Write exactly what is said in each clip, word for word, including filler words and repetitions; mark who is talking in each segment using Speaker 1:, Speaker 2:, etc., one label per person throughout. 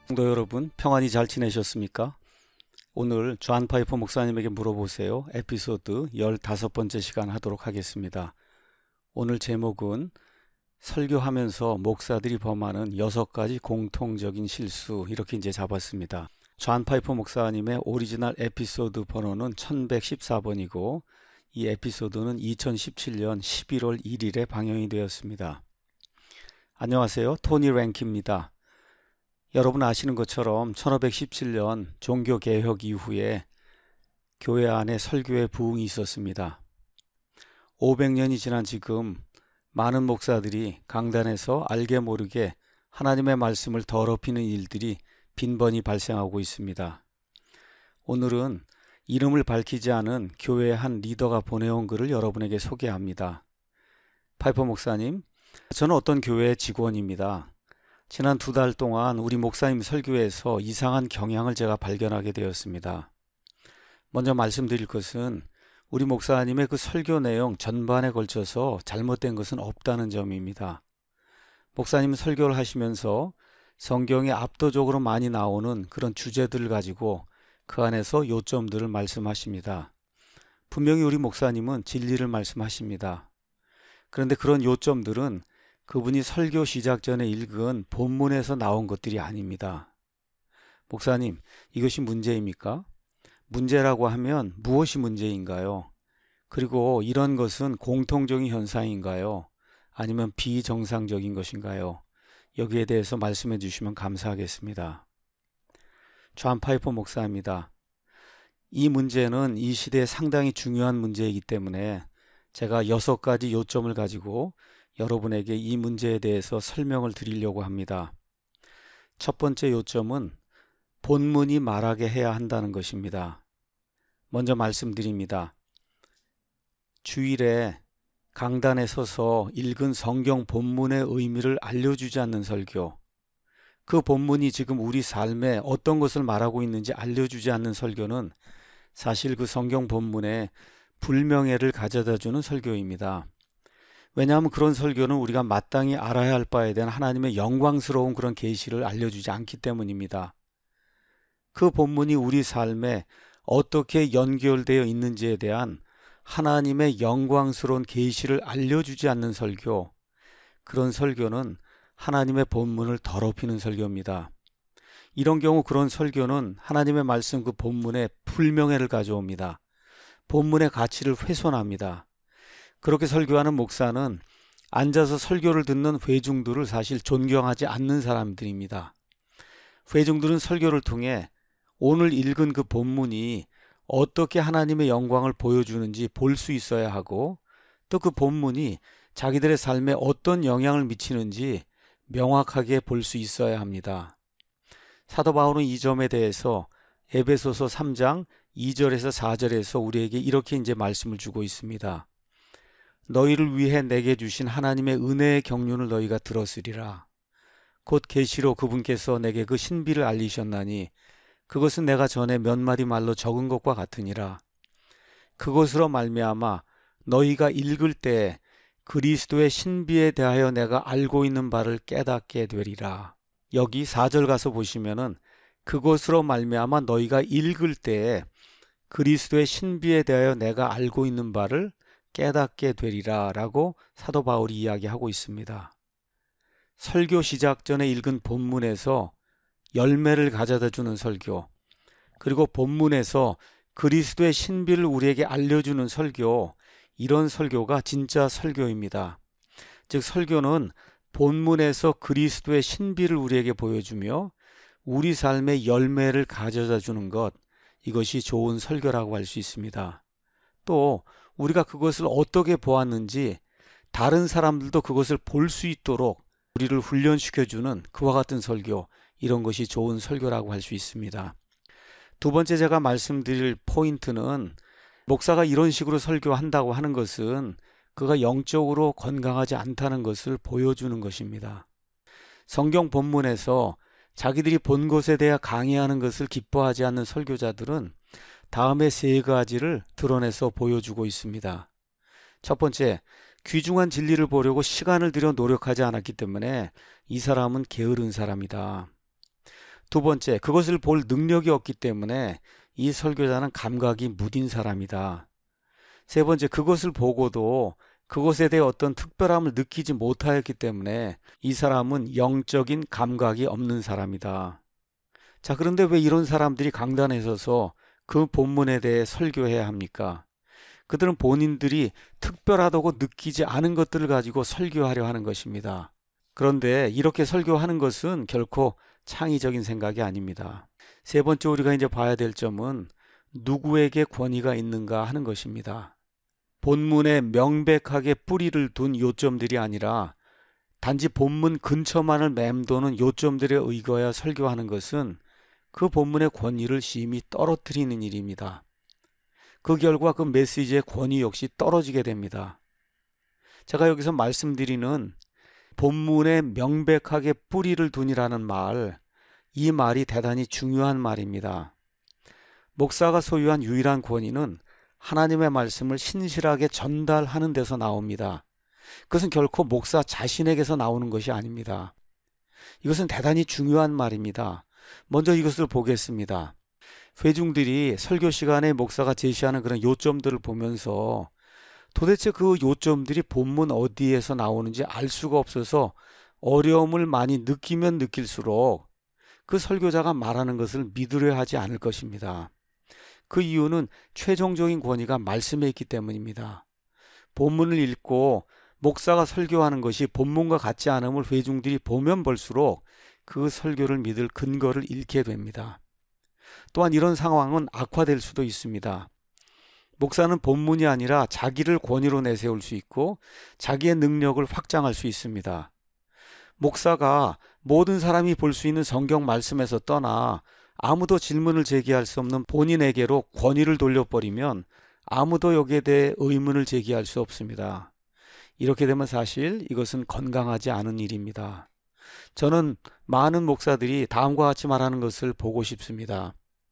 Speaker 1: 성도 여러분, 평안히 잘 지내셨습니까? 오늘 존 파이퍼 목사님에게 물어보세요. 에피소드 열다섯 번째 시간 하도록 하겠습니다. 오늘 제목은 설교하면서 목사들이 범하는 여섯 가지 공통적인 실수, 이렇게 이제 잡았습니다. 존 파이퍼 목사님의 오리지널 에피소드 번호는 천백십사 번이고 이 에피소드는 이천십칠 년 십일월 일일에 방영이 되었습니다. 안녕하세요. 토니 랭키입니다. 여러분 아시는 것처럼 천오백십칠 년 종교개혁 이후에 교회 안에 설교의 부흥이 있었습니다. 오백 년이 지난 지금 많은 목사들이 강단에서 알게 모르게 하나님의 말씀을 더럽히는 일들이 빈번히 발생하고 있습니다. 오늘은 이름을 밝히지 않은 교회의 한 리더가 보내온 글을 여러분에게 소개합니다. 파이퍼 목사님, 저는 어떤 교회의 직원입니다. 지난 두 달 동안 우리 목사님 설교에서 이상한 경향을 제가 발견하게 되었습니다. 먼저 말씀드릴 것은 우리 목사님의 그 설교 내용 전반에 걸쳐서 잘못된 것은 없다는 점입니다. 목사님 설교를 하시면서 성경에 압도적으로 많이 나오는 그런 주제들을 가지고 그 안에서 요점들을 말씀하십니다. 분명히 우리 목사님은 진리를 말씀하십니다. 그런데 그런 요점들은 그분이 설교 시작 전에 읽은 본문에서 나온 것들이 아닙니다. 목사님, 이것이 문제입니까? 문제라고 하면 무엇이 문제인가요? 그리고 이런 것은 공통적인 현상인가요? 아니면 비정상적인 것인가요? 여기에 대해서 말씀해 주시면 감사하겠습니다. 존 파이퍼 목사입니다. 이 문제는 이 시대에 상당히 중요한 문제이기 때문에 제가 여섯 가지 요점을 가지고 여러분에게 이 문제에 대해서 설명을 드리려고 합니다. 첫 번째 요점은 본문이 말하게 해야 한다는 것입니다. 먼저 말씀드립니다. 주일에 강단에 서서 읽은 성경 본문의 의미를 알려주지 않는 설교, 그 본문이 지금 우리 삶에 어떤 것을 말하고 있는지 알려주지 않는 설교는 사실 그 성경 본문에 불명예를 가져다주는 설교입니다. 왜냐하면 그런 설교는 우리가 마땅히 알아야 할 바에 대한 하나님의 영광스러운 그런 계시를 알려주지 않기 때문입니다. 그 본문이 우리 삶에 어떻게 연결되어 있는지에 대한 하나님의 영광스러운 계시를 알려주지 않는 설교, 그런 설교는 하나님의 본문을 더럽히는 설교입니다. 이런 경우 그런 설교는 하나님의 말씀 그 본문에 불명예를 가져옵니다. 본문의 가치를 훼손합니다. 그렇게 설교하는 목사는 앉아서 설교를 듣는 회중들을 사실 존경하지 않는 사람들입니다. 회중들은 설교를 통해 오늘 읽은 그 본문이 어떻게 하나님의 영광을 보여주는지 볼 수 있어야 하고, 또 그 본문이 자기들의 삶에 어떤 영향을 미치는지 명확하게 볼 수 있어야 합니다. 사도 바울은 이 점에 대해서 에베소서 삼 장 이 절에서 사 절에서 우리에게 이렇게 이제 말씀을 주고 있습니다. 너희를 위해 내게 주신 하나님의 은혜의 경륜을 너희가 들었으리라. 곧 계시로 그분께서 내게 그 신비를 알리셨나니 그것은 내가 전에 몇 마디 말로 적은 것과 같으니라. 그것으로 말미암아 너희가 읽을 때 그리스도의 신비에 대하여 내가 알고 있는 바를 깨닫게 되리라. 여기 사 절 가서 보시면은 그것으로 말미암아 너희가 읽을 때 그리스도의 신비에 대하여 내가 알고 있는 바를 깨닫게 되리라 라고 사도 바울이 이야기하고 있습니다. 설교 시작 전에 읽은 본문에서 열매를 가져다 주는 설교, 그리고 본문에서 그리스도의 신비를 우리에게 알려주는 설교, 이런 설교가 진짜 설교입니다. 즉 설교는 본문에서 그리스도의 신비를 우리에게 보여주며 우리 삶의 열매를 가져다 주는 것, 이것이 좋은 설교라고 할 수 있습니다. 또 우리가 그것을 어떻게 보았는지 다른 사람들도 그것을 볼 수 있도록 우리를 훈련시켜주는 그와 같은 설교, 이런 것이 좋은 설교라고 할 수 있습니다. 두 번째 제가 말씀드릴 포인트는 목사가 이런 식으로 설교한다고 하는 것은 그가 영적으로 건강하지 않다는 것을 보여주는 것입니다. 성경 본문에서 자기들이 본 것에 대해 강의하는 것을 기뻐하지 않는 설교자들은 다음에 세 가지를 드러내서 보여주고 있습니다. 첫 번째, 귀중한 진리를 보려고 시간을 들여 노력하지 않았기 때문에 이 사람은 게으른 사람이다. 두 번째, 그것을 볼 능력이 없기 때문에 이 설교자는 감각이 무딘 사람이다. 세 번째, 그것을 보고도 그것에 대해 어떤 특별함을 느끼지 못하였기 때문에 이 사람은 영적인 감각이 없는 사람이다. 자, 그런데 왜 이런 사람들이 강단에 서서 그 본문에 대해 설교해야 합니까? 그들은 본인들이 특별하다고 느끼지 않은 것들을 가지고 설교하려 하는 것입니다. 그런데 이렇게 설교하는 것은 결코 창의적인 생각이 아닙니다. 세 번째, 우리가 이제 봐야 될 점은 누구에게 권위가 있는가 하는 것입니다. 본문에 명백하게 뿌리를 둔 요점들이 아니라 단지 본문 근처만을 맴도는 요점들에 의거하여 설교하는 것은 그 본문의 권위를 심히 떨어뜨리는 일입니다. 그 결과 그 메시지의 권위 역시 떨어지게 됩니다. 제가 여기서 말씀드리는 본문에 명백하게 뿌리를 둔이라는 말, 이 말이 대단히 중요한 말입니다. 목사가 소유한 유일한 권위는 하나님의 말씀을 신실하게 전달하는 데서 나옵니다. 그것은 결코 목사 자신에게서 나오는 것이 아닙니다. 이것은 대단히 중요한 말입니다. 먼저 이것을 보겠습니다. 회중들이 설교 시간에 목사가 제시하는 그런 요점들을 보면서 도대체 그 요점들이 본문 어디에서 나오는지 알 수가 없어서 어려움을 많이 느끼면 느낄수록 그 설교자가 말하는 것을 믿으려 하지 않을 것입니다. 그 이유는 최종적인 권위가 말씀에 있기 때문입니다. 본문을 읽고 목사가 설교하는 것이 본문과 같지 않음을 회중들이 보면 볼수록 그 설교를 믿을 근거를 잃게 됩니다. 또한 이런 상황은 악화될 수도 있습니다. 목사는 본문이 아니라 자기를 권위로 내세울 수 있고 자기의 능력을 확장할 수 있습니다. 목사가 모든 사람이 볼 수 있는 성경 말씀에서 떠나 아무도 질문을 제기할 수 없는 본인에게로 권위를 돌려버리면 아무도 여기에 대해 의문을 제기할 수 없습니다. 이렇게 되면 사실 이것은 건강하지 않은 일입니다. 저는 많은 목사들이 다음과 같이 말하는 것을 보고 싶습니다.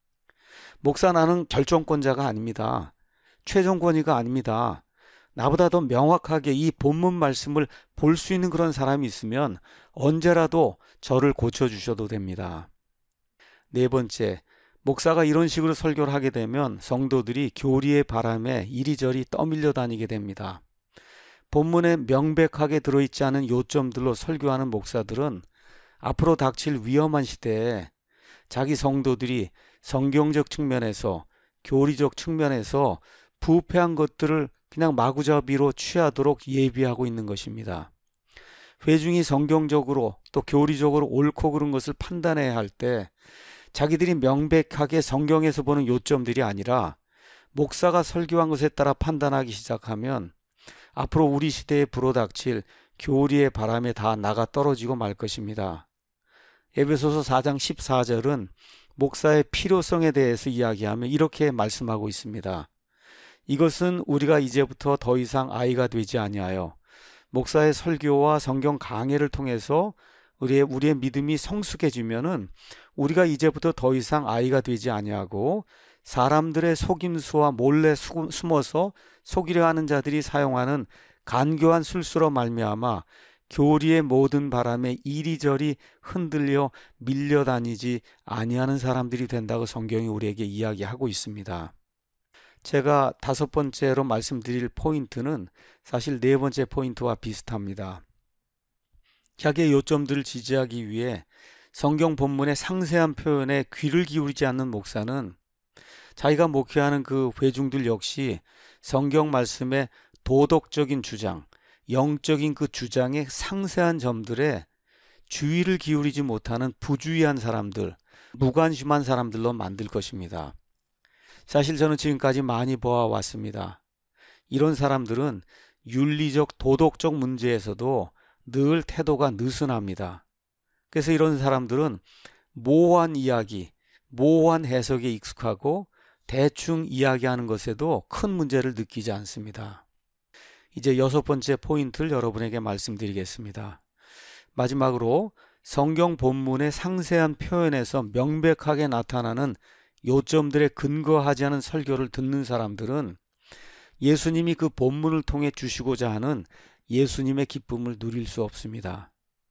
Speaker 1: 목사, 나는 결정권자가 아닙니다. 최종 권위가 아닙니다. 나보다 더 명확하게 이 본문 말씀을 볼 수 있는 그런 사람이 있으면 언제라도 저를 고쳐주셔도 됩니다. 네 번째, 목사가 이런 식으로 설교를 하게 되면 성도들이 교리의 바람에 이리저리 떠밀려 다니게 됩니다. 본문에 명백하게 들어있지 않은 요점들로 설교하는 목사들은 앞으로 닥칠 위험한 시대에 자기 성도들이 성경적 측면에서, 교리적 측면에서 부패한 것들을 그냥 마구잡이로 취하도록 예비하고 있는 것입니다. 회중이 성경적으로 또 교리적으로 옳고 그른 것을 판단해야 할 때 자기들이 명백하게 성경에서 보는 요점들이 아니라 목사가 설교한 것에 따라 판단하기 시작하면 앞으로 우리 시대에 불어닥칠 교리의 바람에 다 나가 떨어지고 말 것입니다. 에베소서 사 장 십사 절은 목사의 필요성에 대해서 이야기하며 이렇게 말씀하고 있습니다. 이것은 우리가 이제부터 더 이상 아이가 되지 아니하여 목사의 설교와 성경 강해를 통해서 우리의, 우리의 믿음이 성숙해지면은 우리가 이제부터 더 이상 아이가 되지 아니하고 사람들의 속임수와 몰래 수, 숨어서 속이려 하는 자들이 사용하는 간교한 술수로 말미암아 교리의 모든 바람에 이리저리 흔들려 밀려다니지 아니하는 사람들이 된다고 성경이 우리에게 이야기하고 있습니다. 제가 다섯 번째로 말씀드릴 포인트는 사실 네 번째 포인트와 비슷합니다. 자기의 요점들을 지지하기 위해 성경 본문의 상세한 표현에 귀를 기울이지 않는 목사는 자기가 목회하는 그 회중들 역시 성경 말씀의 도덕적인 주장, 영적인 그 주장의 상세한 점들에 주의를 기울이지 못하는 부주의한 사람들, 무관심한 사람들로 만들 것입니다. 사실 저는 지금까지 많이 보아왔습니다. 이런 사람들은 윤리적, 도덕적 문제에서도 늘 태도가 느슨합니다. 그래서 이런 사람들은 모호한 이야기, 모호한 해석에 익숙하고 대충 이야기하는 것에도 큰 문제를 느끼지 않습니다. 이제 여섯 번째 포인트를 여러분에게 말씀드리겠습니다. 마지막으로 성경 본문의 상세한 표현에서 명백하게 나타나는 요점들에 근거하지 않은 설교를 듣는 사람들은 예수님이 그 본문을 통해 주시고자 하는 예수님의 기쁨을 누릴 수 없습니다.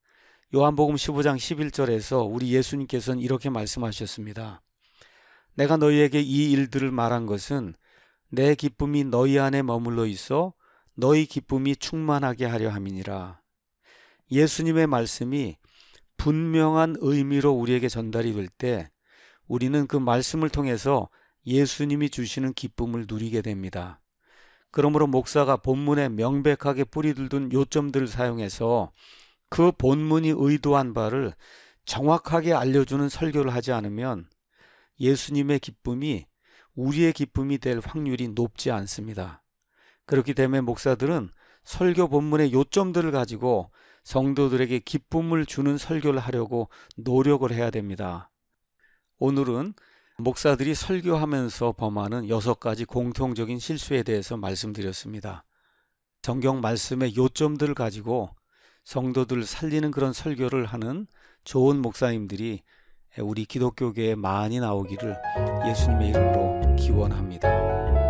Speaker 1: 요한복음 십오 장 십일 절에서 우리 예수님께서는 이렇게 말씀하셨습니다. 내가 너희에게 이 일들을 말한 것은 내 기쁨이 너희 안에 머물러 있어 너희 기쁨이 충만하게 하려 함이니라. 예수님의 말씀이 분명한 의미로 우리에게 전달이 될 때 우리는 그 말씀을 통해서 예수님이 주시는 기쁨을 누리게 됩니다. 그러므로 목사가 본문에 명백하게 뿌리를 둔 요점들을 사용해서 그 본문이 의도한 바를 정확하게 알려주는 설교를 하지 않으면 예수님의 기쁨이 우리의 기쁨이 될 확률이 높지 않습니다. 그렇기 때문에 목사들은 설교 본문의 요점들을 가지고 성도들에게 기쁨을 주는 설교를 하려고 노력을 해야 됩니다. 오늘은 목사들이 설교하면서 범하는 여섯 가지 공통적인 실수에 대해서 말씀드렸습니다. 성경 말씀의 요점들을 가지고 성도들을 살리는 그런 설교를 하는 좋은 목사님들이 우리 기독교계에 많이 나오기를 예수님의 이름으로 기원합니다.